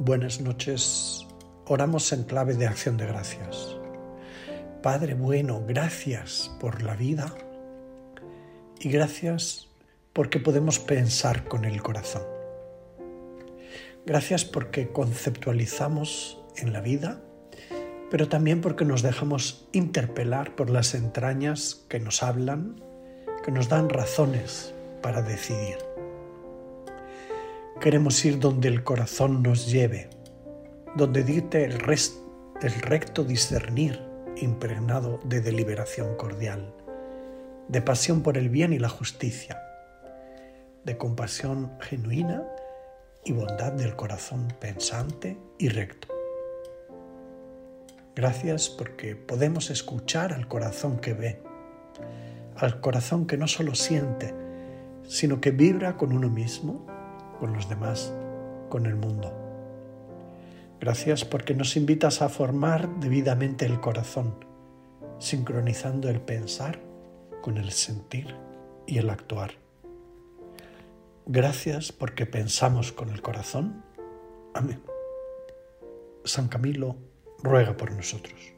Buenas noches. Oramos en clave de acción de gracias. Padre bueno, gracias por la vida y gracias porque podemos pensar con el corazón. Gracias porque conceptualizamos en la vida, pero también porque nos dejamos interpelar por las entrañas que nos hablan, que nos dan razones para decidir. Queremos ir donde el corazón nos lleve, donde dicte el recto discernir impregnado de deliberación cordial, de pasión por el bien y la justicia, de compasión genuina y bondad del corazón pensante y recto. Gracias porque podemos escuchar al corazón que ve, al corazón que no solo siente, sino que vibra con uno mismo, con los demás, con el mundo. Gracias porque nos invitas a formar debidamente el corazón, sincronizando el pensar con el sentir y el actuar. Gracias porque pensamos con el corazón. Amén. San Camilo ruega por nosotros.